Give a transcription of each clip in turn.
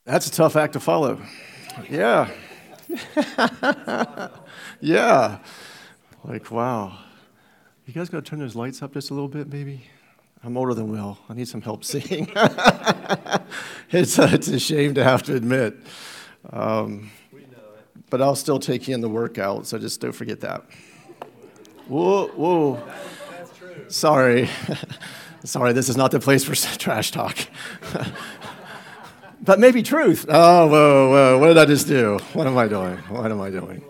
That's a tough act to follow. Yeah. Yeah. Like, wow. You guys got to turn those lights up just a little bit, maybe? I'm older than Will. I need some help seeing. It's a shame to have to admit. But I'll still take you in the workout, so just don't forget that. Whoa. That's true. Sorry. Sorry, this is not the place for trash talk. But maybe truth. Oh, whoa. What did I just do? What am I doing?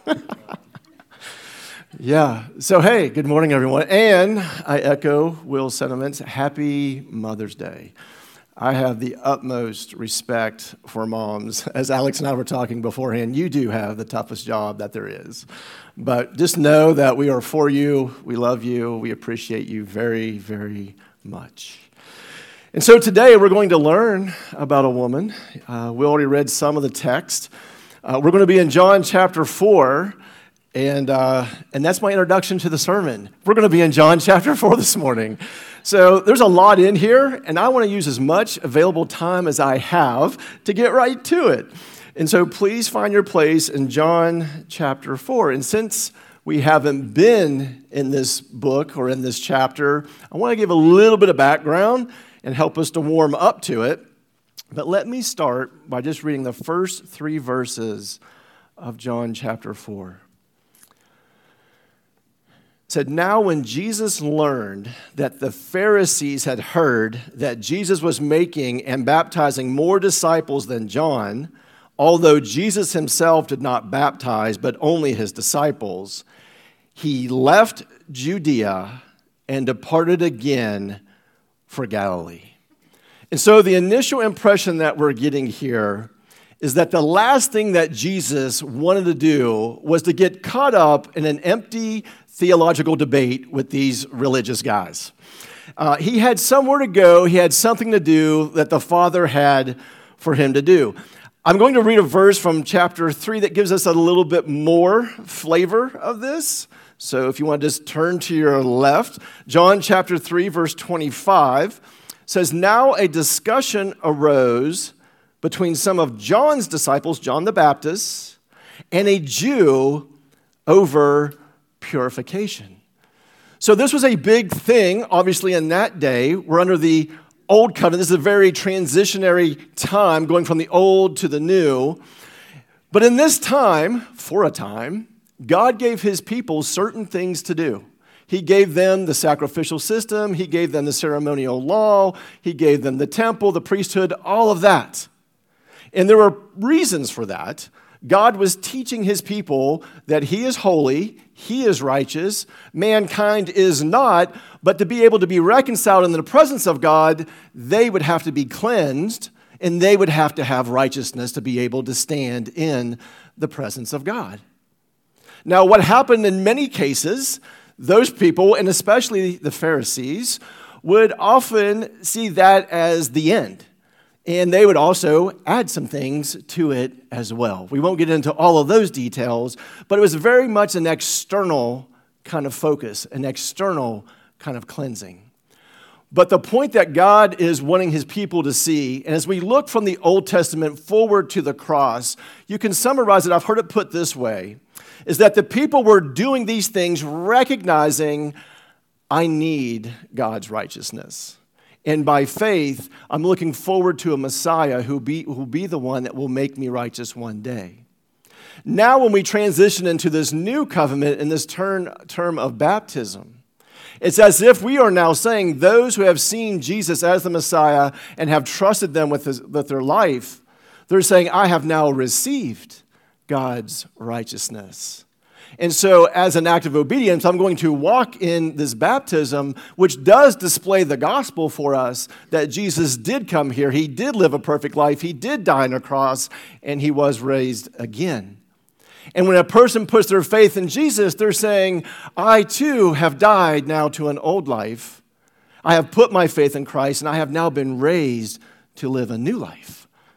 Yeah. So, hey, good morning, everyone. And I echo Will's sentiments. Happy Mother's Day. I have the utmost respect for moms. As Alex and I were talking beforehand, you do have the toughest job that there is. But just know that we are for you. We love you. We appreciate you very, very much. And so today we're going to learn about a woman. We already read some of the text. We're going to be in John chapter 4, and that's my introduction to the sermon. We're going to be in John chapter 4 this morning. So there's a lot in here, and I want to use as much available time as I have to get right to it. And so please find your place in John chapter 4. And since we haven't been in this book or in this chapter, I want to give a little bit of background and help us to warm up to it. But let me start by just reading the first 3 verses of John chapter 4. It said, "Now when Jesus learned that the Pharisees had heard that Jesus was making and baptizing more disciples than John, although Jesus himself did not baptize, but only his disciples, he left Judea and departed again for Galilee." And so the initial impression that we're getting here is that the last thing that Jesus wanted to do was to get caught up in an empty theological debate with these religious guys. He had somewhere to go. He had something to do that the Father had for him to do. I'm going to read a verse from chapter 3 that gives us a little bit more flavor of this. So if you want to just turn to your left, John chapter 3, verse 25 says, "Now a discussion arose between some of John's disciples, John the Baptist, and a Jew over purification." So this was a big thing, obviously, in that day. We're under the Old Covenant. This is a very transitionary time, going from the old to the new. But in this time, for a time, God gave his people certain things to do. He gave them the sacrificial system. He gave them the ceremonial law. He gave them the temple, the priesthood, all of that. And there were reasons for that. God was teaching his people that he is holy, he is righteous, mankind is not, but to be able to be reconciled in the presence of God, they would have to be cleansed, and they would have to have righteousness to be able to stand in the presence of God. Now, what happened in many cases, those people, and especially the Pharisees, would often see that as the end. And they would also add some things to it as well. We won't get into all of those details, but it was very much an external kind of focus, an external kind of cleansing. But the point that God is wanting his people to see, and as we look from the Old Testament forward to the cross, you can summarize it, I've heard it put this way, is that the people were doing these things recognizing, I need God's righteousness. And by faith, I'm looking forward to a Messiah who'll be the one that will make me righteous one day. Now when we transition into this new covenant in this term of baptism, it's as if we are now saying those who have seen Jesus as the Messiah and have trusted them with their life, they're saying, I have now received God's righteousness. And so as an act of obedience, I'm going to walk in this baptism, which does display the gospel for us, that Jesus did come here. He did live a perfect life. He did die on a cross, and he was raised again. And when a person puts their faith in Jesus, they're saying, I too have died now to an old life. I have put my faith in Christ, and I have now been raised to live a new life.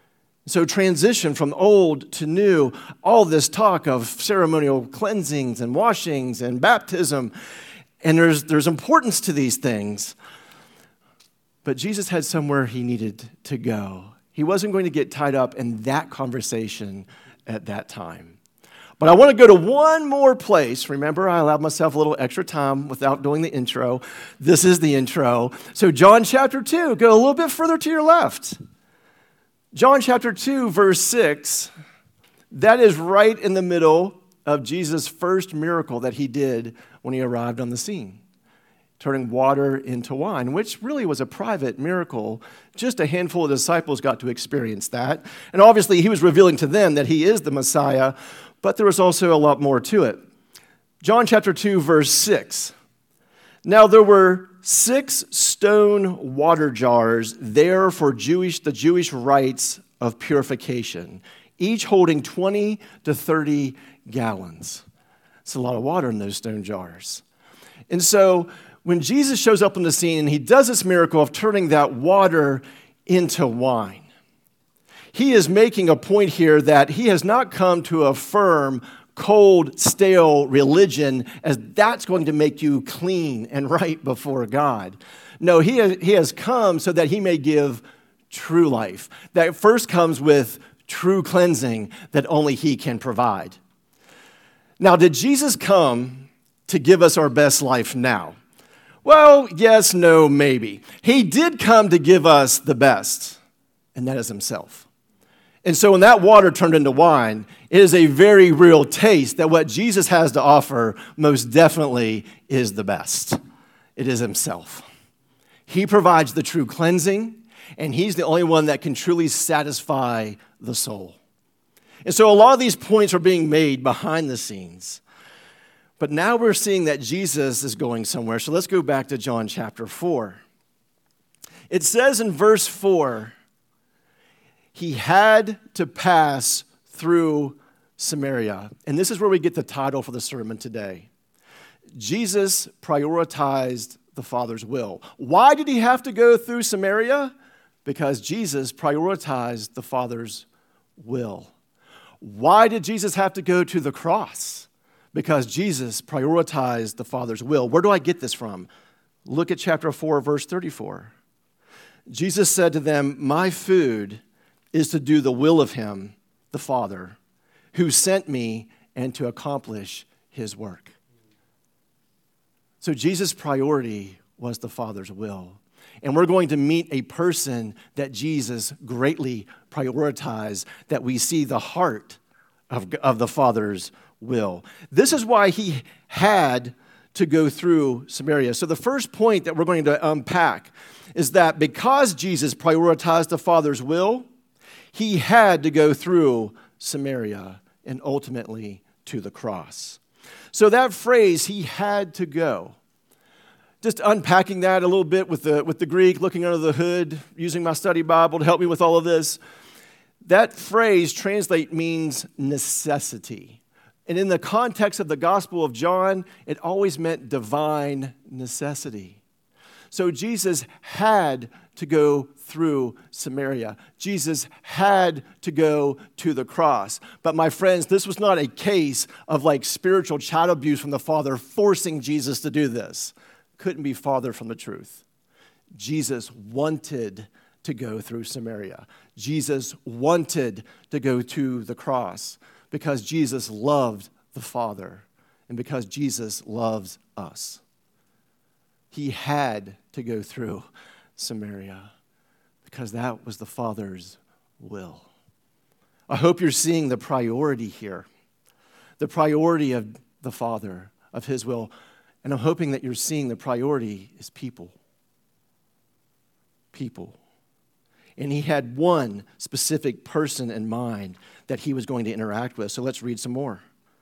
So transition from old to new, all this talk of ceremonial cleansings and washings and baptism, and there's importance to these things. But Jesus had somewhere he needed to go. He wasn't going to get tied up in that conversation at that time. But I want to go to one more place. Remember, I allowed myself a little extra time without doing the intro. This is the intro. So John chapter 2, go a little bit further to your left. John chapter 2, verse 6, that is right in the middle of Jesus' first miracle that he did when he arrived on the scene, turning water into wine, which really was a private miracle. Just a handful of disciples got to experience that. And obviously, he was revealing to them that he is the Messiah, but there was also a lot more to it. John chapter 2, verse 6. Now there were 6 stone water jars there for the Jewish rites of purification, each holding 20 to 30 gallons. It's a lot of water in those stone jars. And so when Jesus shows up on the scene and he does this miracle of turning that water into wine, he is making a point here that he has not come to affirm cold, stale religion as that's going to make you clean and right before God. No, he has come so that he may give true life. That first comes with true cleansing that only he can provide. Now, did Jesus come to give us our best life now? Well, yes, no, maybe. He did come to give us the best, and that is himself. And so when that water turned into wine, it is a very real taste that what Jesus has to offer most definitely is the best. It is himself. He provides the true cleansing, and he's the only one that can truly satisfy the soul. And so a lot of these points are being made behind the scenes. But now we're seeing that Jesus is going somewhere. So let's go back to John chapter 4. It says in verse 4, he had to pass through Samaria. And this is where we get the title for the sermon today. Jesus prioritized the Father's will. Why did he have to go through Samaria? Because Jesus prioritized the Father's will. Why did Jesus have to go to the cross? Because Jesus prioritized the Father's will. Where do I get this from? Look at chapter 4, verse 34. Jesus said to them, my food is to do the will of him, the Father, who sent me and to accomplish his work. So Jesus' priority was the Father's will. And we're going to meet a person that Jesus greatly prioritized, that we see the heart of the Father's will. This is why he had to go through Samaria. So the first point that we're going to unpack is that because Jesus prioritized the Father's will, he had to go through Samaria and ultimately to the cross. So that phrase, he had to go, just unpacking that a little bit with the Greek, looking under the hood, using my study Bible to help me with all of this. That phrase translate means necessity. And in the context of the Gospel of John, it always meant divine necessity. So Jesus had to go through Samaria. Jesus had to go to the cross. But my friends, this was not a case of like spiritual child abuse from the Father forcing Jesus to do this. Couldn't be farther from the truth. Jesus wanted to go through Samaria. Jesus wanted to go to the cross because Jesus loved the Father and because Jesus loves us. He had to go through Samaria because that was the Father's will. I hope you're seeing the priority here, the priority of the Father, of his will. And I'm hoping that you're seeing the priority is people. People. And he had one specific person in mind that he was going to interact with. So let's read some more.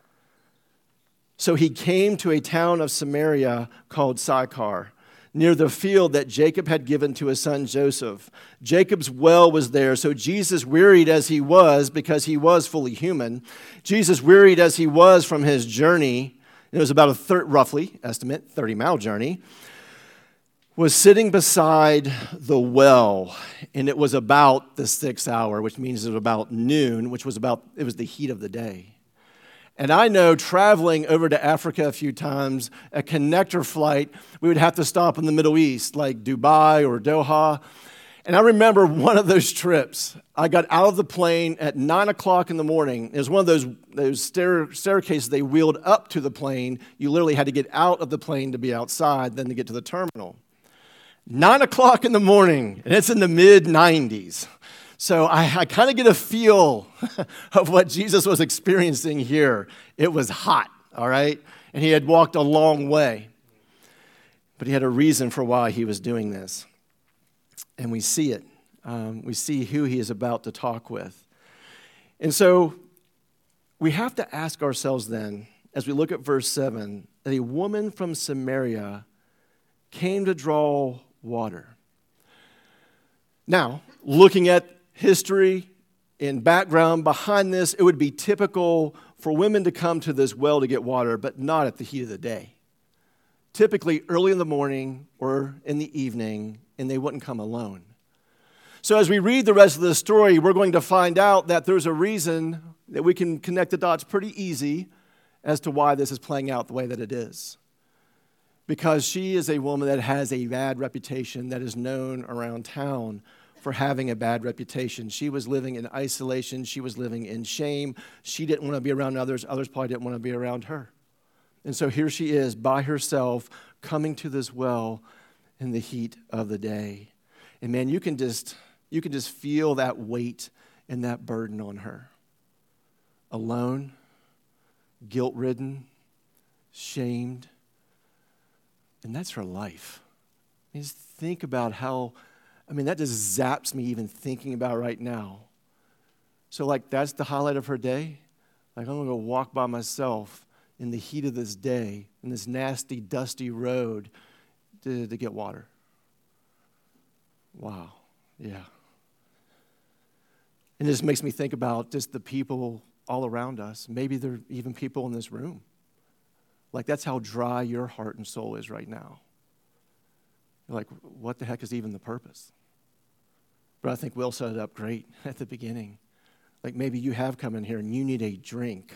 So he came to a town of Samaria called Sychar, near the field that Jacob had given to his son Joseph. Jacob's well was there, so Jesus, wearied as he was, because he was fully human, Jesus, wearied as he was from his journey, it was about a roughly, estimate, 30-mile journey, was sitting beside the well, and it was about the 6th hour, which means it was about noon, it was the heat of the day. And I know traveling over to Africa a few times, a connector flight, we would have to stop in the Middle East, like Dubai or Doha. And I remember one of those trips. I got out of the plane at 9 o'clock in the morning. It was one of those staircases they wheeled up to the plane. You literally had to get out of the plane to be outside, then to get to the terminal. 9 o'clock in the morning, and it's in the mid-90s. So I kind of get a feel of what Jesus was experiencing here. It was hot, all right? And he had walked a long way. But he had a reason for why he was doing this. And we see it. We see who he is about to talk with. And so we have to ask ourselves then, as we look at verse 7, that a woman from Samaria came to draw water. Now, looking at history and background behind this, it would be typical for women to come to this well to get water, but not at the heat of the day. Typically early in the morning or in the evening, and they wouldn't come alone. So as we read the rest of the story, we're going to find out that there's a reason that we can connect the dots pretty easy as to why this is playing out the way that it is. Because she is a woman that has a bad reputation, that is known around town for having a bad reputation. She was living in isolation. She was living in shame. She didn't want to be around others. Others probably didn't want to be around her. And so here she is by herself coming to this well in the heat of the day. And man, you can just feel that weight and that burden on her. Alone, guilt-ridden, shamed. And that's her life. Just think about how, that just zaps me even thinking about right now. So that's the highlight of her day. I'm going to go walk by myself in the heat of this day, in this nasty, dusty road to get water. Wow, yeah. And this makes me think about just the people all around us. Maybe there are even people in this room. That's how dry your heart and soul is right now. You're like, what the heck is even the purpose? But I think Will set it up great at the beginning. Maybe you have come in here and you need a drink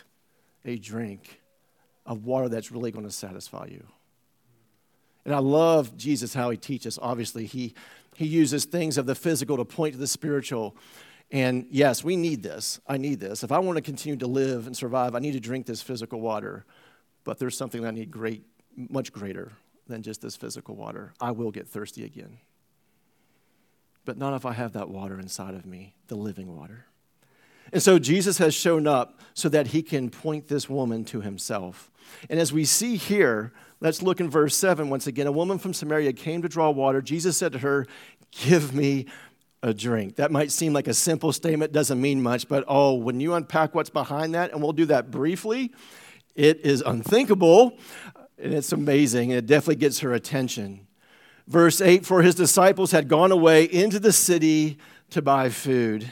of water that's really going to satisfy you. And I love Jesus, how he teaches. Obviously, he uses things of the physical to point to the spiritual. And yes, we need this. I need this. If I want to continue to live and survive, I need to drink this physical water. But there's something that I need much greater than just this physical water. I will get thirsty again. But not if I have that water inside of me, the living water. And so Jesus has shown up so that he can point this woman to himself. And as we see here, let's look in verse 7 once again. A woman from Samaria came to draw water. Jesus said to her, "Give me a drink." That might seem like a simple statement, doesn't mean much, but when you unpack what's behind that, and we'll do that briefly, it is unthinkable, and it's amazing, and it definitely gets her attention. Verse 8, for his disciples had gone away into the city to buy food.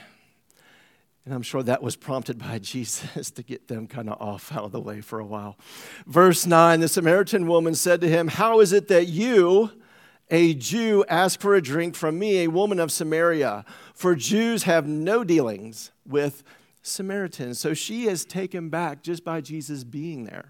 And I'm sure that was prompted by Jesus to get them kind of off out of the way for a while. Verse 9, the Samaritan woman said to him, "How is it that you, a Jew, ask for a drink from me, a woman of Samaria? For Jews have no dealings with Samaritans." So she is taken back just by Jesus being there.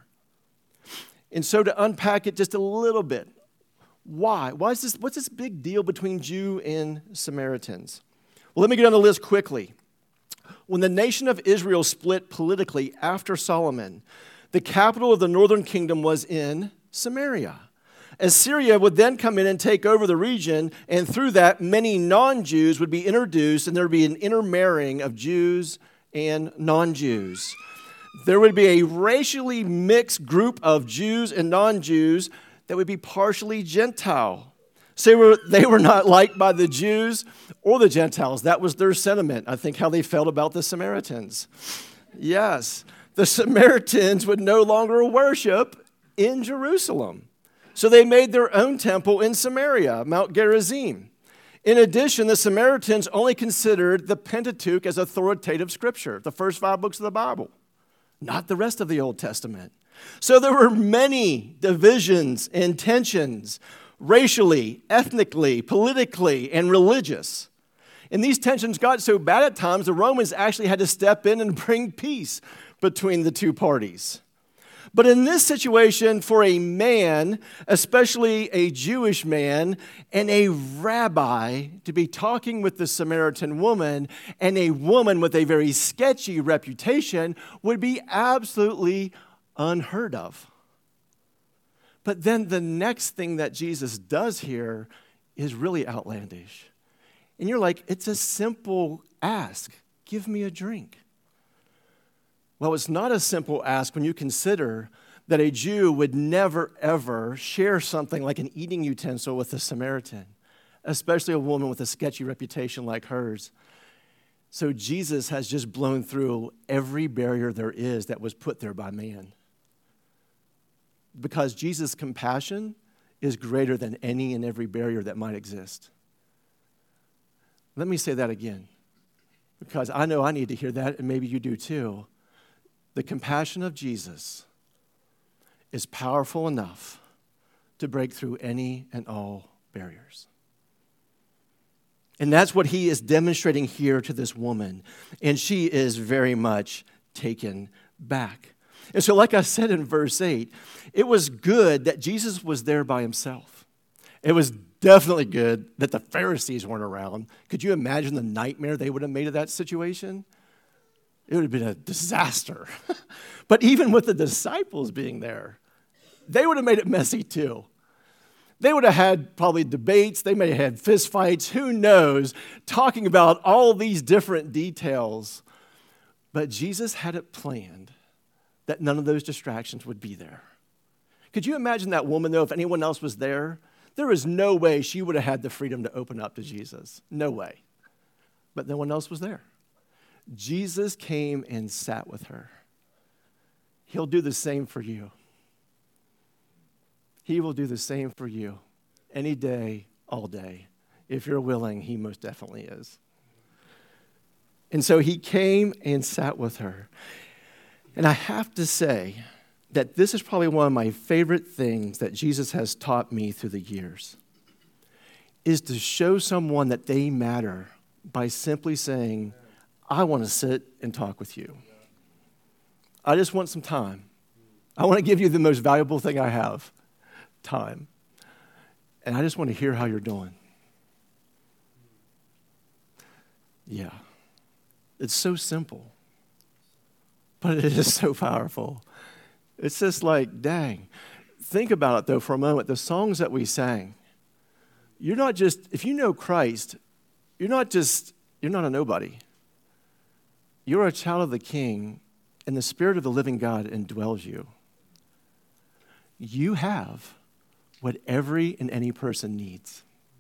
And so to unpack it just a little bit, why? What's this big deal between Jew and Samaritans? Well, let me get on the list quickly. When the nation of Israel split politically after Solomon, the capital of the northern kingdom was in Samaria. Assyria would then come in and take over the region, and through that, many non-Jews would be introduced, and there would be an intermarrying of Jews and non-Jews. There would be a racially mixed group of Jews and non-Jews that would be partially Gentile. So they were not liked by the Jews or the Gentiles. That was their sentiment, I think, how they felt about the Samaritans. Yes, the Samaritans would no longer worship in Jerusalem. So they made their own temple in Samaria, Mount Gerizim. In addition, the Samaritans only considered the Pentateuch as authoritative scripture, the first 5 books of the Bible, not the rest of the Old Testament. So there were many divisions and tensions, racially, ethnically, politically, and religious. And these tensions got so bad at times, the Romans actually had to step in and bring peace between the two parties. But in this situation, for a man, especially a Jewish man, and a rabbi to be talking with the Samaritan woman, and a woman with a very sketchy reputation, would be absolutely unheard of. But then the next thing that Jesus does here is really outlandish. And you're like, it's a simple ask. Give me a drink. Well, it's not a simple ask when you consider that a Jew would never, ever share something like an eating utensil with a Samaritan, especially a woman with a sketchy reputation like hers. So Jesus has just blown through every barrier there is that was put there by man. Because Jesus' compassion is greater than any and every barrier that might exist. Let me say that again, because I know I need to hear that, and maybe you do too. The compassion of Jesus is powerful enough to break through any and all barriers. And that's what he is demonstrating here to this woman. And she is very much taken back. And so, like I said in verse 8, it was good that Jesus was there by himself. It was definitely good that the Pharisees weren't around. Could you imagine the nightmare they would have made of that situation? It would have been a disaster. But even with the disciples being there, they would have made it messy too. They would have had probably debates. They may have had fist fights. Who knows? Talking about all these different details. But Jesus had it planned that none of those distractions would be there. Could you imagine that woman, though, if anyone else was there? There is no way she would have had the freedom to open up to Jesus. No way. But no one else was there. Jesus came and sat with her. He'll do the same for you. He will do the same for you any day, all day. If you're willing, he most definitely is. And so he came and sat with her. And I have to say that this is probably one of my favorite things that Jesus has taught me through the years, is to show someone that they matter by simply saying, I want to sit and talk with you. I just want some time. I want to give you the most valuable thing I have, time. And I just want to hear how you're doing. Yeah. It's so simple, but it is so powerful. It's just like, dang. Think about it, though, for a moment. The songs that we sang, you're not just, if you know Christ, you're not a nobody. You're a child of the King, and the Spirit of the living God indwells you. You have what every and any person needs.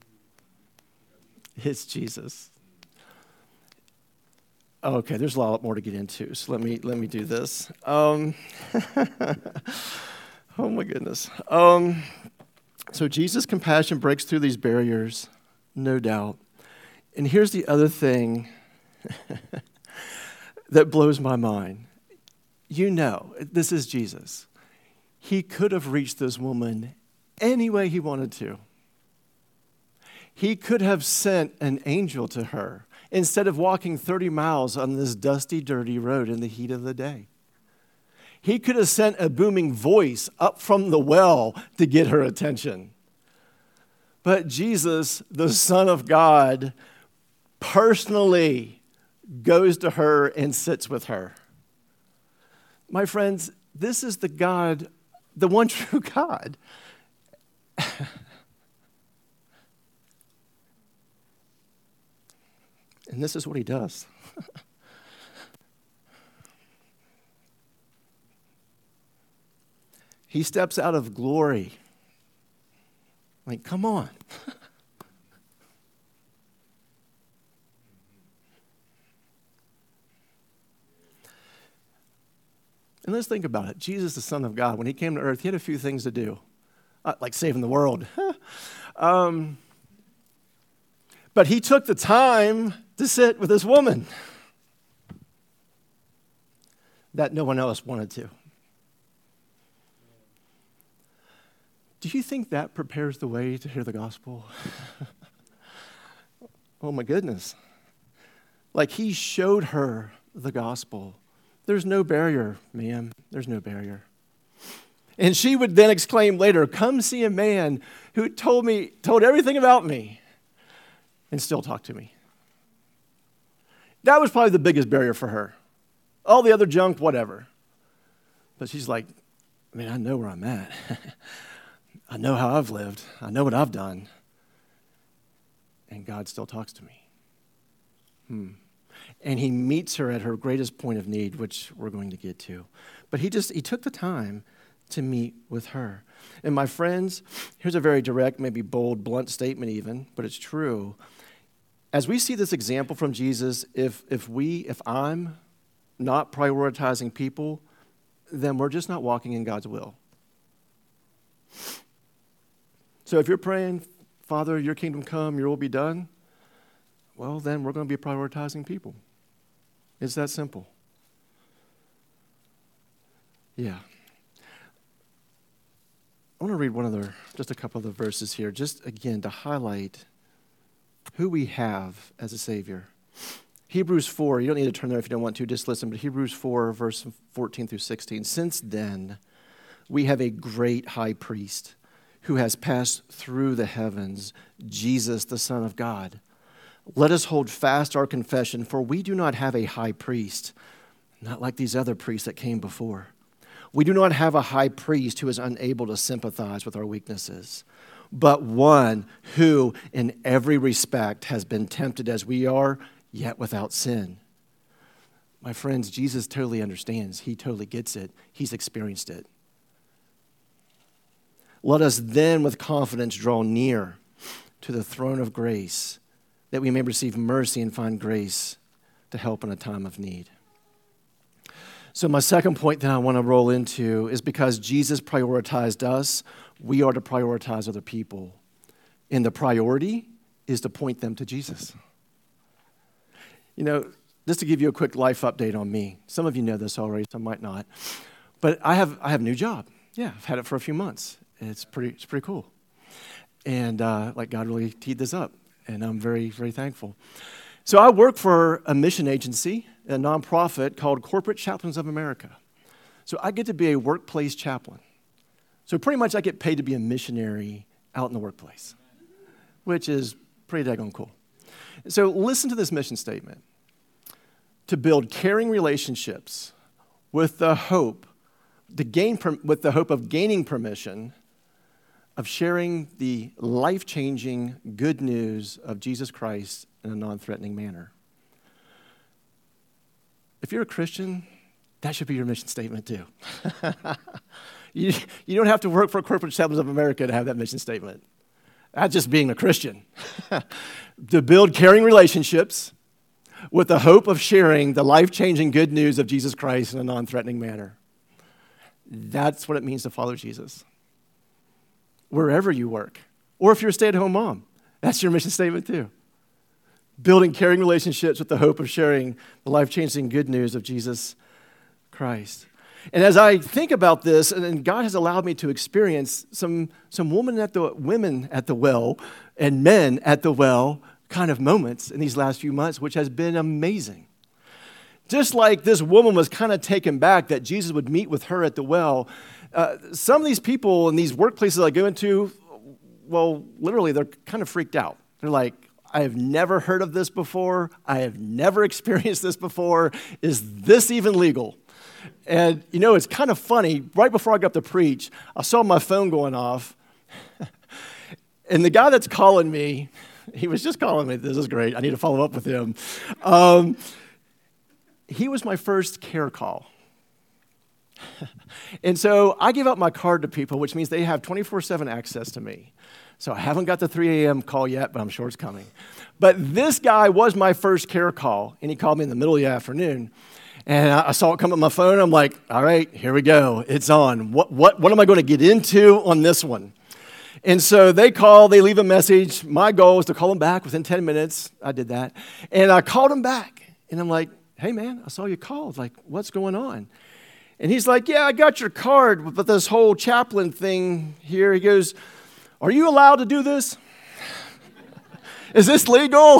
It's Jesus. Okay, there's a lot more to get into, so let me do this. Oh my goodness. So Jesus' compassion breaks through these barriers, no doubt. And here's the other thing that blows my mind. You know, this is Jesus. He could have reached this woman any way he wanted to. He could have sent an angel to her instead of walking 30 miles on this dusty, dirty road in the heat of the day. He could have sent a booming voice up from the well to get her attention. But Jesus, the Son of God, personally goes to her and sits with her. My friends, this is the God, the one true God. And this is what he does. He steps out of glory. Like, come on. And let's think about it. Jesus, the Son of God, when he came to earth, he had a few things to do, like saving the world. But he took the time to sit with this woman that no one else wanted to. Do you think that prepares the way to hear the gospel? Oh my goodness. Like, he showed her the gospel. There's no barrier, ma'am. There's no barrier. And she would then exclaim later, come see a man who told everything about me and still talk to me. That was probably the biggest barrier for her. All the other junk, whatever. But she's like, man, I know where I'm at. I know how I've lived. I know what I've done. And God still talks to me. And he meets her at her greatest point of need, which we're going to get to. But he took the time to meet with her. And my friends, here's a very direct, maybe bold, blunt statement even, but it's true. As we see this example from Jesus, if I'm not prioritizing people, then we're just not walking in God's will. So if you're praying, Father, your kingdom come, your will be done, well, then we're going to be prioritizing people. It's that simple. Yeah. I want to read just a couple of the verses here, just again to highlight who we have as a Savior. Hebrews 4, you don't need to turn there if you don't want to, just listen, but Hebrews 4, verse 14 through 16. Since then, we have a great high priest who has passed through the heavens, Jesus, the Son of God. Let us hold fast our confession, for we do not have a high priest, not like these other priests that came before. We do not have a high priest who is unable to sympathize with our weaknesses, but one who in every respect has been tempted as we are, yet without sin. My friends, Jesus totally understands. He totally gets it. He's experienced it. Let us then with confidence draw near to the throne of grace, that we may receive mercy and find grace to help in a time of need. So my second point that I want to roll into is because Jesus prioritized us, we are to prioritize other people. And the priority is to point them to Jesus. You know, just to give you a quick life update on me. Some of you know this already, some might not. But I have a new job. Yeah, I've had it for a few months. It's pretty cool. And God really teed this up. And I'm very, very thankful. So I work for a mission agency, a nonprofit called Corporate Chaplains of America. So I get to be a workplace chaplain. So pretty much I get paid to be a missionary out in the workplace, which is pretty daggone cool. So listen to this mission statement. To build caring relationships with the hope of gaining permission of sharing the life-changing good news of Jesus Christ in a non-threatening manner. If you're a Christian, that should be your mission statement too. You don't have to work for Corporate Chaplains of America to have that mission statement. That's just being a Christian. To build caring relationships with the hope of sharing the life-changing good news of Jesus Christ in a non-threatening manner. That's what it means to follow Jesus. Wherever you work, or if you're a stay-at-home mom, that's your mission statement too. Building caring relationships with the hope of sharing the life-changing good news of Jesus Christ. And as I think about this, and God has allowed me to experience some women at the well and men at the well kind of moments in these last few months, which has been amazing. Just like this woman was kind of taken back that Jesus would meet with her at the well, some of these people in these workplaces I go into, well, literally, they're kind of freaked out. They're like, I have never heard of this before. I have never experienced this before. Is this even legal? And, you know, it's kind of funny. Right before I got up to preach, I saw my phone going off. And the guy that's calling me, he was just calling me. This is great. I need to follow up with him. He was my first care call. And so I give out my card to people, which means they have 24/7 access to me. So I haven't got the 3 a.m. call yet, but I'm sure it's coming. But this guy was my first care call, and he called me in the middle of the afternoon. And I saw it come up on my phone. I'm like, all right, here we go. It's on. What am I going to get into on this one? And so they call, they leave a message. My goal was to call them back within 10 minutes. I did that. And I called him back. And I'm like, hey, man, I saw you called. Like, what's going on? And he's like, yeah, I got your card, but this whole chaplain thing here. He goes, are you allowed to do this? Is this legal?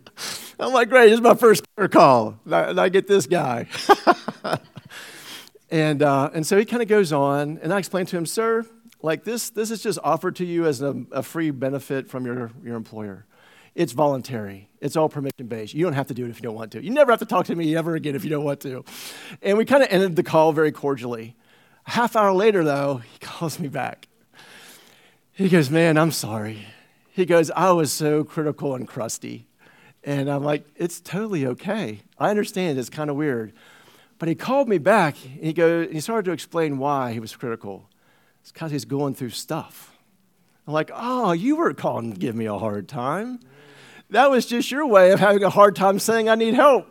I'm like, great, this is my first call. And I get this guy. And so he kind of goes on, and I explained to him, sir, like this is just offered to you as a free benefit from your employer. It's voluntary. It's all permission-based. You don't have to do it if you don't want to. You never have to talk to me ever again if you don't want to. And we kind of ended the call very cordially. A half hour later, though, he calls me back. He goes, man, I'm sorry. He goes, I was so critical and crusty. And I'm like, it's totally okay. I understand it's kind of weird. But he called me back, and he started to explain why he was critical. It's because he's going through stuff. I'm like, oh, you were calling to give me a hard time. That was just your way of having a hard time saying I need help.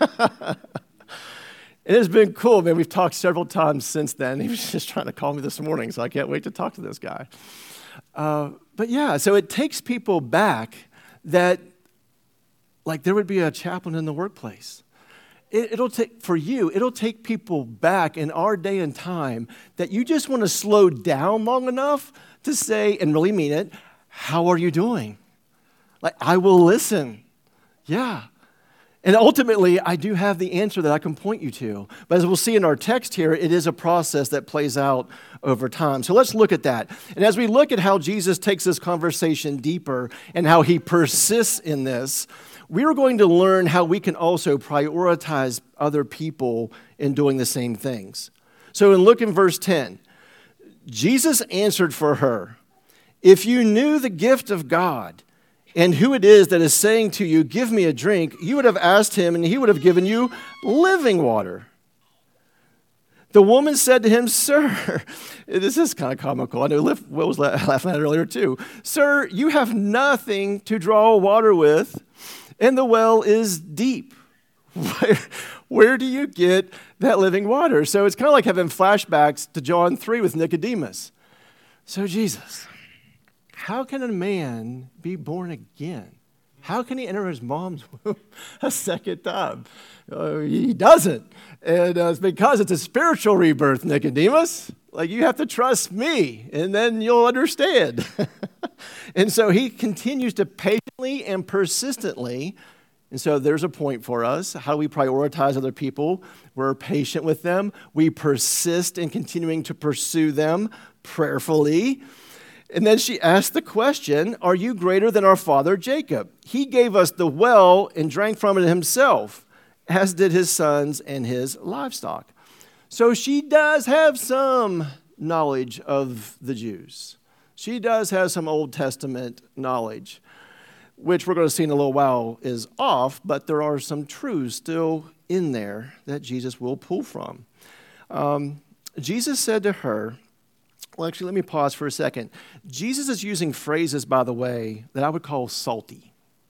It has been cool, man. We've talked several times since then. He was just trying to call me this morning, so I can't wait to talk to this guy. But yeah, so it takes people back that, like there would be a chaplain in the workplace. It'll take people back in our day and time that you just want to slow down long enough to say, and really mean it, how are you doing? Like, I will listen. Yeah. And ultimately, I do have the answer that I can point you to. But as we'll see in our text here, it is a process that plays out over time. So let's look at that. And as we look at how Jesus takes this conversation deeper and how he persists in this, we are going to learn how we can also prioritize other people in doing the same things. So look in verse 10. Jesus answered for her, if you knew the gift of God and who it is that is saying to you, give me a drink, you would have asked him and he would have given you living water. The woman said to him, sir, this is kind of comical. I know Will was laughing at it earlier too. Sir, you have nothing to draw water with, and the well is deep. Where do you get that living water? So it's kind of like having flashbacks to John 3 with Nicodemus. So Jesus, how can a man be born again? How can he enter his mom's womb a second time? He doesn't. And it's because it's a spiritual rebirth, Nicodemus. Like, you have to trust me, and then you'll understand. And so he continues to patiently and persistently. And so there's a point for us. How do we prioritize other people? We're patient with them. We persist in continuing to pursue them prayerfully. And then she asked the question, are you greater than our father Jacob? He gave us the well and drank from it himself, as did his sons and his livestock. So she does have some knowledge of the Jews. She does have some Old Testament knowledge, which we're going to see in a little while is off, but there are some truths still in there that Jesus will pull from. Jesus said to her, well, actually, let me pause for a second. Jesus is using phrases, by the way, that I would call salty.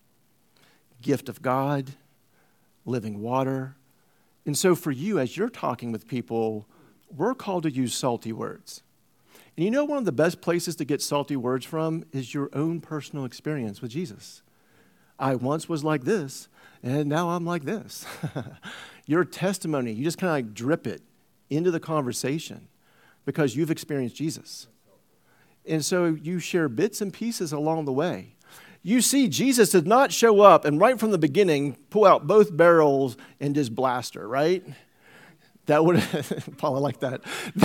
Gift of God, living water. And so for you, as you're talking with people, we're called to use salty words. And you know one of the best places to get salty words from is your own personal experience with Jesus. I once was like this, and now I'm like this. Your testimony, you just kind of like drip it into the conversation because you've experienced Jesus. And so you share bits and pieces along the way. You see, Jesus did not show up and right from the beginning pull out both barrels and just blast her, right? That would Paula like that.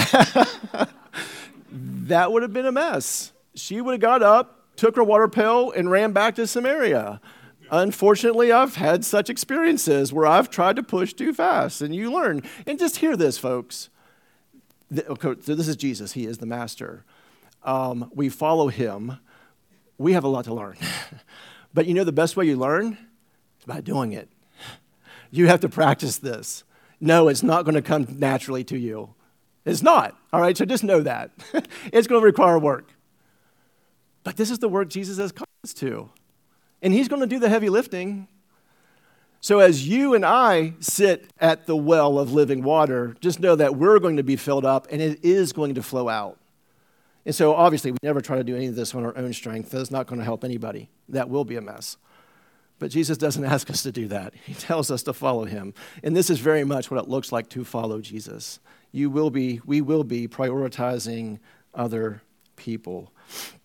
That would have been a mess. She would have got up, took her water pail, and ran back to Samaria. Unfortunately, I've had such experiences where I've tried to push too fast, and you learn. And just hear this, folks. Okay, so this is Jesus. He is the master. We follow him. We have a lot to learn. But you know the best way you learn? Is by doing it. You have to practice this. No, it's not going to come naturally to you. It's not. All right, so just know that. It's going to require work. But this is the work Jesus has called us to. And he's going to do the heavy lifting. So as you and I sit at the well of living water, just know that we're going to be filled up and it is going to flow out. And so obviously we never try to do any of this on our own strength. That's not going to help anybody. That will be a mess. But Jesus doesn't ask us to do that. He tells us to follow him. And this is very much what it looks like to follow Jesus. We will be prioritizing other people.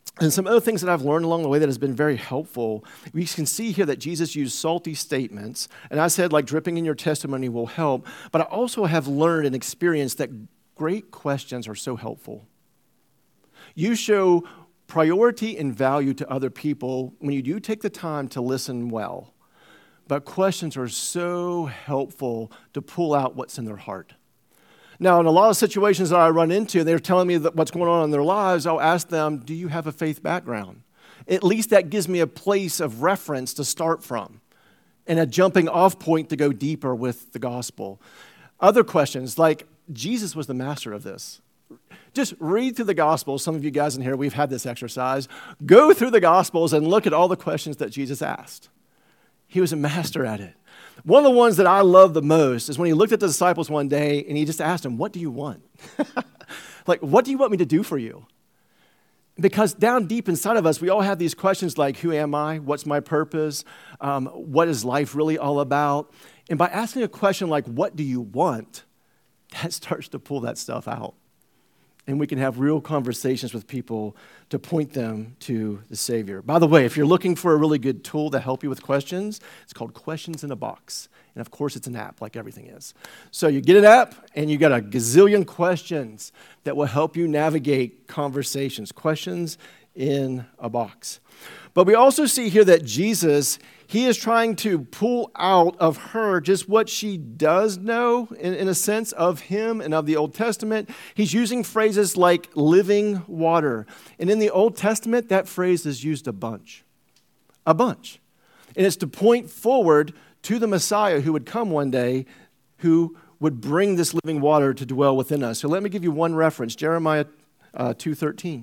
And some other things that I've learned along the way that has been very helpful, we can see here that Jesus used salty statements. And I said, like, dripping in your testimony will help. But I also have learned and experienced that great questions are so helpful. You show priority and value to other people when you do take the time to listen well. But questions are so helpful to pull out what's in their heart. Now, in a lot of situations that I run into, they're telling me that what's going on in their lives, I'll ask them, do you have a faith background? At least that gives me a place of reference to start from and a jumping off point to go deeper with the gospel. Other questions, like Jesus was the master of this. Just read through the Gospels. Some of you guys in here, we've had this exercise. Go through the Gospels and look at all the questions that Jesus asked. He was a master at it. One of the ones that I love the most is when he looked at the disciples one day and he just asked them, what do you want? Like, what do you want me to do for you? Because down deep inside of us, we all have these questions like, who am I? What's my purpose? What is life really all about? And by asking a question like, what do you want? That starts to pull that stuff out. And we can have real conversations with people to point them to the Savior. By the way, if you're looking for a really good tool to help you with questions, it's called Questions in a Box. And of course, it's an app like everything is. So you get an app and you got a gazillion questions that will help you navigate conversations. Questions in a box. But we also see here that Jesus, he is trying to pull out of her just what she does know, in a sense, of him and of the Old Testament. He's using phrases like living water. And in the Old Testament, that phrase is used a bunch. A bunch. And it's to point forward to the Messiah who would come one day, who would bring this living water to dwell within us. So let me give you one reference, Jeremiah 2:13.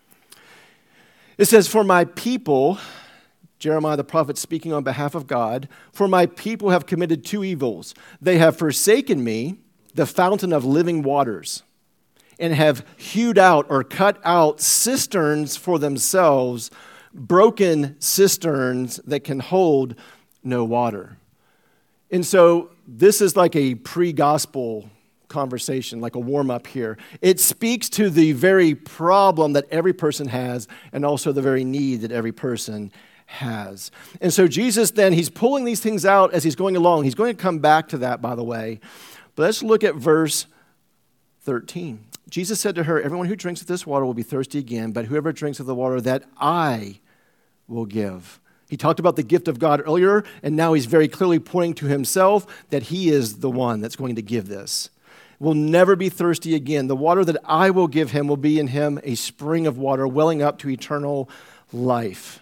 It says, for my people, Jeremiah the prophet speaking on behalf of God, for my people have committed two evils. They have forsaken me, the fountain of living waters, and have hewed out or cut out cisterns for themselves, broken cisterns that can hold no water. And so this is like a pre-gospel conversation, like a warm-up here. It speaks to the very problem that every person has and also the very need that every person has. And so Jesus then, he's pulling these things out as he's going along. He's going to come back to that, by the way. But let's look at verse 13. Jesus said to her, everyone who drinks of this water will be thirsty again, but whoever drinks of the water that I will give. He talked about the gift of God earlier, and now he's very clearly pointing to himself that he is the one that's going to give this. Will never be thirsty again. The water that I will give him will be in him a spring of water welling up to eternal life.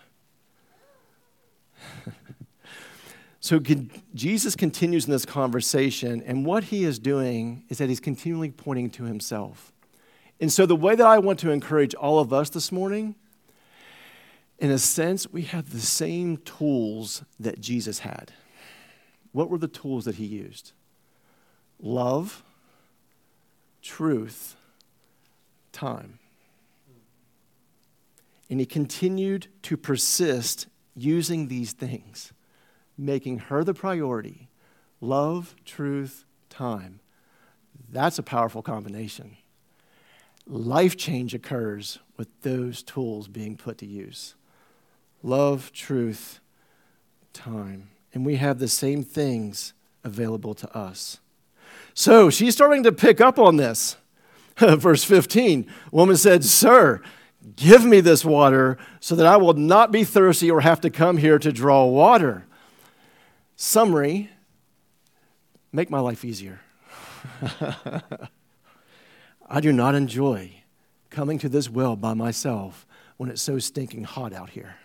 So Jesus continues in this conversation, and what he is doing is that he's continually pointing to himself. And so the way that I want to encourage all of us this morning, in a sense, we have the same tools that Jesus had. What were the tools that he used? Love, truth, time. And he continued to persist using these things, making her the priority. Love, truth, time. That's a powerful combination. Life change occurs with those tools being put to use. Love, truth, time. And we have the same things available to us. So she's starting to pick up on this. Verse 15, woman said, Sir, give me this water so that I will not be thirsty or have to come here to draw water. Summary, make my life easier. I do not enjoy coming to this well by myself when it's so stinking hot out here.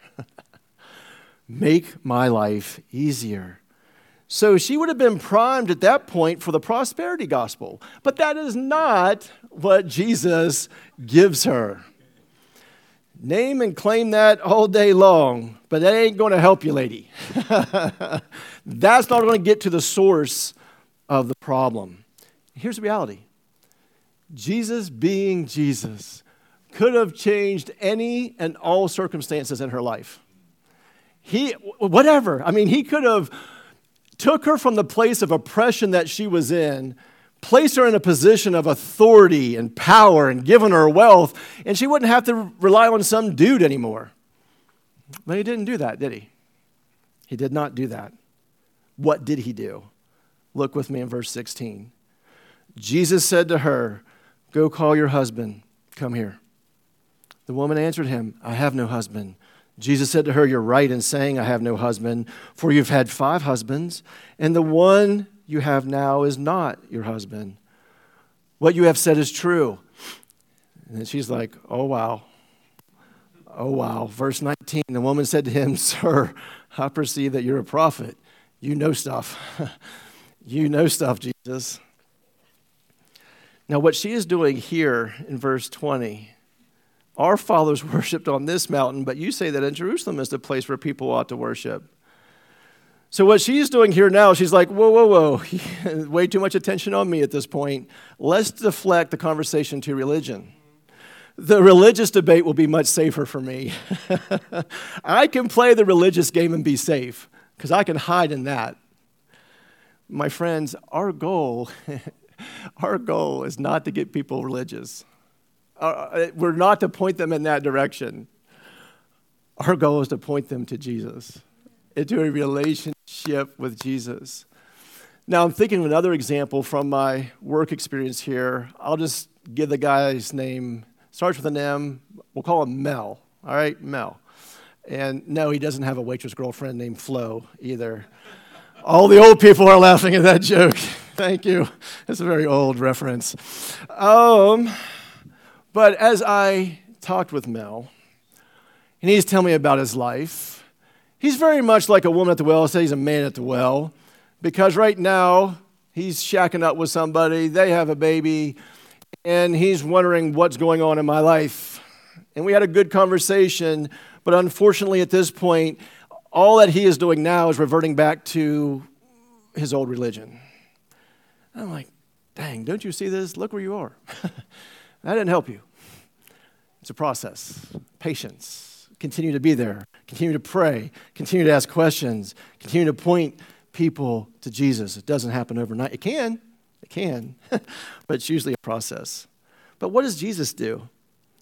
Make my life easier. So she would have been primed at that point for the prosperity gospel. But that is not what Jesus gives her. Name and claim that all day long, but that ain't going to help you, lady. That's not going to get to the source of the problem. Here's the reality. Jesus being Jesus could have changed any and all circumstances in her life. He could have took her from the place of oppression that she was in, place her in a position of authority and power and given her wealth, and she wouldn't have to rely on some dude anymore. But he didn't do that, did he? He did not do that. What did he do? Look with me in verse 16. Jesus said to her, "Go call your husband. Come here." The woman answered him, "I have no husband." Jesus said to her, "You're right in saying I have no husband, for you've had 5 husbands, and the one you have now is not your husband. What you have said is true." And then she's like, "Oh, wow. Oh, wow." Verse 19, the woman said to him, "Sir, I perceive that you're a prophet. You know stuff." You know stuff, Jesus. Now, what she is doing here in verse 20, our fathers worshipped on this mountain, but you say that in Jerusalem is the place where people ought to worship. So what she's doing here now, she's like, whoa, way too much attention on me at this point. Let's deflect the conversation to religion. The religious debate will be much safer for me. I can play the religious game and be safe because I can hide in that. My friends, our goal is not to get people religious. We're not to point them in that direction. Our goal is to point them to Jesus, into a relationship with Jesus. Now, I'm thinking of another example from my work experience here. I'll just give the guy's name. Starts with an M. We'll call him Mel. All right, Mel. And no, he doesn't have a waitress girlfriend named Flo either. All the old people are laughing at that joke. Thank you. It's a very old reference. But as I talked with Mel, and he's telling me about his life, he's very much like a woman at the well. I say he's a man at the well, because right now he's shacking up with somebody. They have a baby, and he's wondering what's going on in my life. And we had a good conversation, but unfortunately at this point, all that he is doing now is reverting back to his old religion. And I'm like, dang, don't you see this? Look where you are. That didn't help you. It's a process. Patience. Continue to be there. Continue to pray. Continue to ask questions. Continue to point people to Jesus. It doesn't happen overnight. It can, but it's usually a process. But what does Jesus do?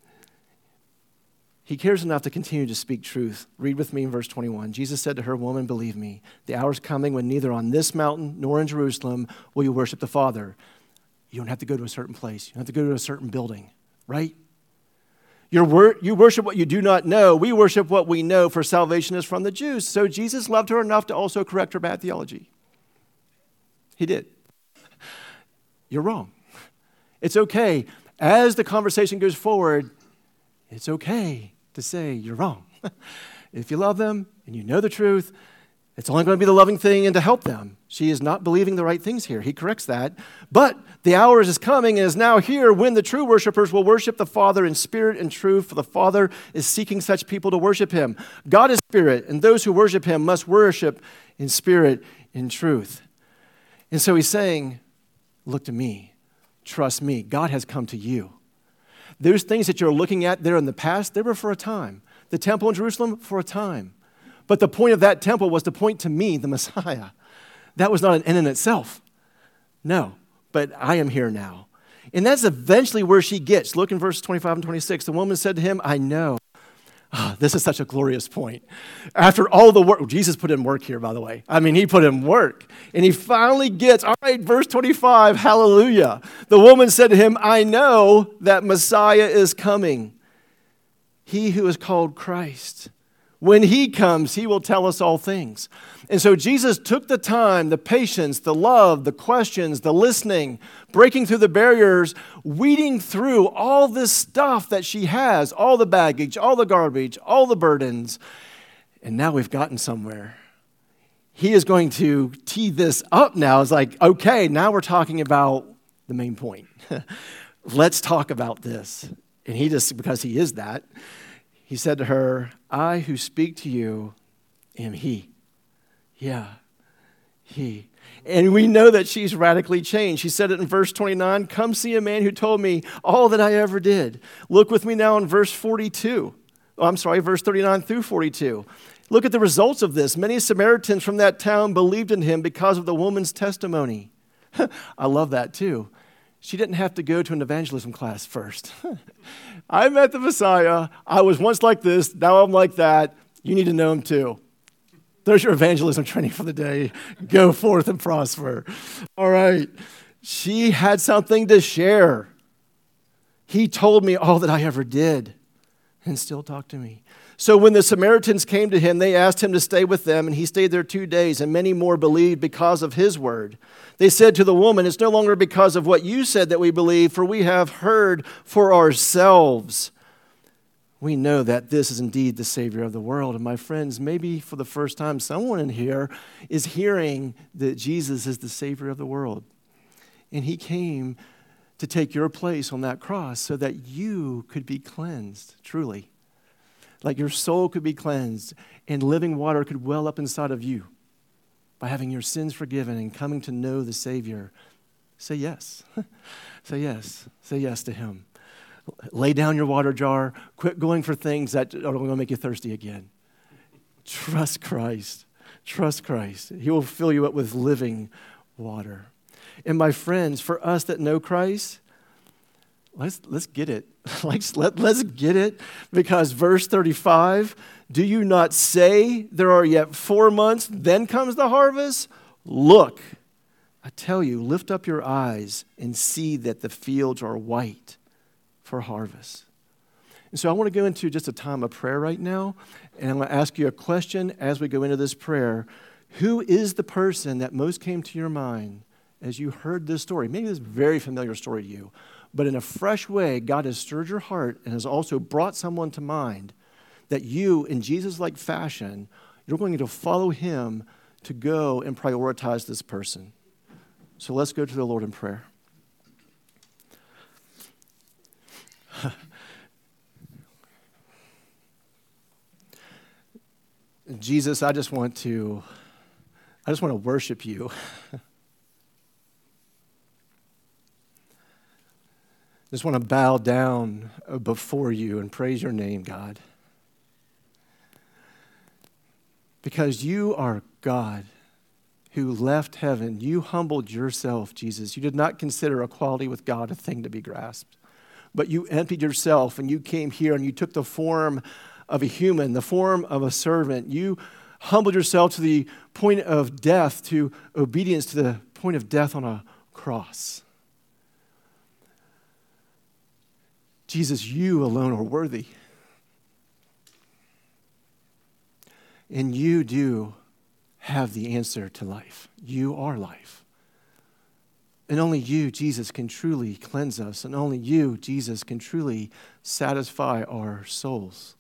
He cares enough to continue to speak truth. Read with me in verse 21. Jesus said to her, "Woman, believe me, the hour is coming when neither on this mountain nor in Jerusalem will you worship the Father." You don't have to go to a certain place. You don't have to go to a certain building, right? You worship what you do not know. We worship what we know, for salvation is from the Jews. So Jesus loved her enough to also correct her bad theology. He did. You're wrong. It's okay. As the conversation goes forward, it's okay to say you're wrong. If you love them and you know the truth, it's only going to be the loving thing and to help them. She is not believing the right things here. He corrects that. But the hour is coming and is now here when the true worshipers will worship the Father in spirit and truth, for the Father is seeking such people to worship him. God is spirit, and those who worship him must worship in spirit and truth. And so he's saying, look to me. Trust me. God has come to you. Those things that you're looking at there in the past, they were for a time. The temple in Jerusalem, for a time. But the point of that temple was to point to me, the Messiah. That was not an end in itself. No, but I am here now. And that's eventually where she gets. Look in verse 25 and 26. The woman said to him, "I know." This is such a glorious point. After all the work, Jesus put in work here, by the way. I mean, he put in work. And he finally gets, all right, verse 25, hallelujah. The woman said to him, "I know that Messiah is coming, he who is called Christ. When he comes, he will tell us all things." And so Jesus took the time, the patience, the love, the questions, the listening, breaking through the barriers, weeding through all this stuff that she has, all the baggage, all the garbage, all the burdens. And now we've gotten somewhere. He is going to tee this up now. It's like, okay, now we're talking about the main point. Let's talk about this. And he just, because he is that, he said to her, "I who speak to you am he." Yeah, he. And we know that she's radically changed. She said it in verse 29, "Come see a man who told me all that I ever did." Look with me now in verse 42. Verse 39 through 42. Look at the results of this. Many Samaritans from that town believed in him because of the woman's testimony. I love that too. She didn't have to go to an evangelism class first. I met the Messiah. I was once like this. Now I'm like that. You need to know him too. There's your evangelism training for the day. Go forth and prosper. All right. She had something to share. He told me all that I ever did and still talked to me. So when the Samaritans came to him, they asked him to stay with them, and he stayed there 2 days, and many more believed because of his word. They said to the woman, "It's no longer because of what you said that we believe, for we have heard for ourselves. We know that this is indeed the Savior of the world." And my friends, maybe for the first time, someone in here is hearing that Jesus is the Savior of the world. And he came to take your place on that cross so that you could be cleansed, truly. Like your soul could be cleansed and living water could well up inside of you by having your sins forgiven and coming to know the Savior. Say yes. Say yes. Say yes to him. Lay down your water jar. Quit going for things that are going to make you thirsty again. Trust Christ. Trust Christ. He will fill you up with living water. And my friends, for us that know Christ, let's get it. Let's get it, because verse 35, "Do you not say there are yet 4 months, then comes the harvest? Look, I tell you, lift up your eyes and see that the fields are white for harvest." And so I want to go into just a time of prayer right now, and I'm going to ask you a question as we go into this prayer. Who is the person that most came to your mind as you heard this story? Maybe this is a very familiar story to you, but in a fresh way, God has stirred your heart and has also brought someone to mind that you, in Jesus-like fashion, you're going to follow him to go and prioritize this person. So let's go to the Lord in prayer. Jesus, I just want to worship you. I just want to bow down before you and praise your name, God. Because you are God who left heaven. You humbled yourself, Jesus. You did not consider equality with God a thing to be grasped. But you emptied yourself and you came here and you took the form of a human, the form of a servant. You humbled yourself to the point of death, to obedience to the point of death on a cross. Jesus, you alone are worthy. And you do have the answer to life. You are life. And only you, Jesus, can truly cleanse us. And only you, Jesus, can truly satisfy our souls.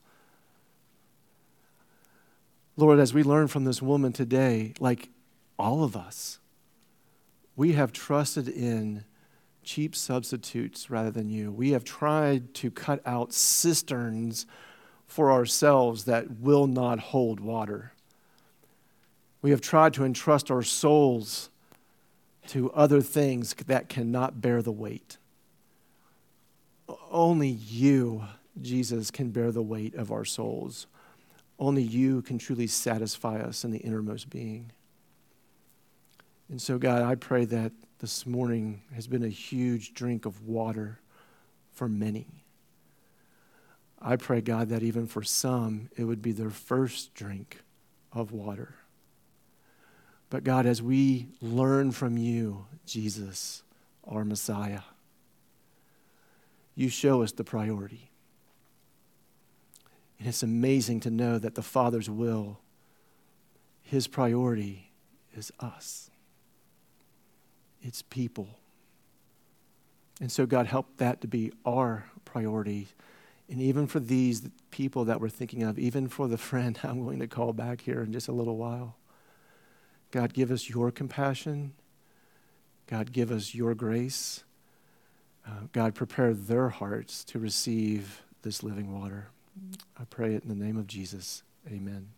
Lord, as we learn from this woman today, like all of us, we have trusted in cheap substitutes rather than you. We have tried to cut out cisterns for ourselves that will not hold water. We have tried to entrust our souls to other things that cannot bear the weight. Only you, Jesus, can bear the weight of our souls. Only you can truly satisfy us in the innermost being. And so, God, I pray that this morning has been a huge drink of water for many. I pray, God, that even for some, it would be their first drink of water. But God, as we learn from you, Jesus, our Messiah, you show us the priority. And it's amazing to know that the Father's will, his priority is us. It's people. And so, God, help that to be our priority. And even for these people that we're thinking of, even for the friend I'm going to call back here in just a little while, God, give us your compassion. God, give us your grace. God, prepare their hearts to receive this living water. I pray it in the name of Jesus. Amen.